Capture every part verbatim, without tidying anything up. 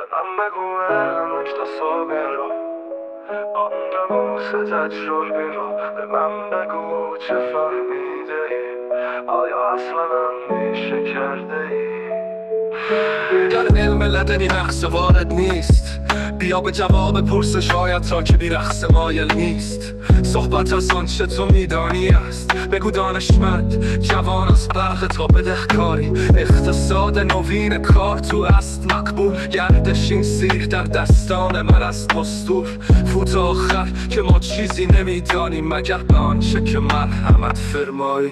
من بگو نکته صبح رو آن نموس تجربی رو به من بگو چه فهمیده ای، آیا اصلا اندیشه کرده ای؟ در علم لدنی نقص وارد نیست، بیا به جواب پرسش شاید تا که بی رقص مایل نیست. صحبت از آنچه تو میدانی است، بگو دانشمند جوان از برق تا بدهکاری. اقتصاد نوین کار تو است مقبول، گردش این سیر در دستان من است مستور. فوت آخر که ما چیزی نمیدانیم مگر به آنچه که مرحمت فرمایی.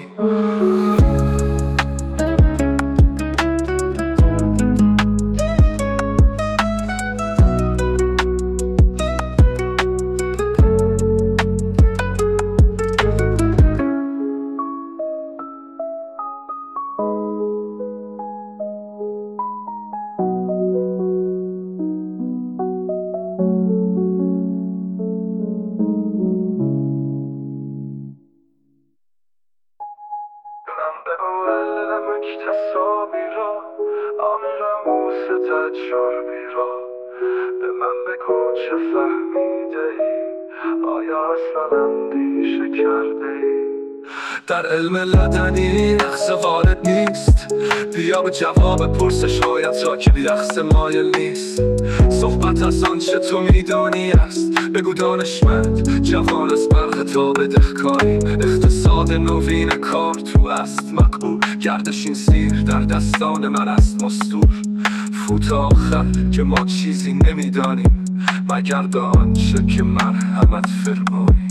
تصاویر را آن رموس تجربی را به من بگو چه فهمیده ای، آیا اصلا اندیشه کرده ای؟ در علم لدنی نقص وارد نیست، بیا به جواب پرسش شاید تا که بی رقص مایل نیست. صحبت از آنچه تو میدانی است، بگو دانشمند جوان از برق تا بدهکاری. اقتصاد نوین کار تو است مقبول، گردش این سیر در دستان من است مستور. فوت آخر که ما چیزی نمیدانیم مگر به آنچه که مرحمت فرمایی.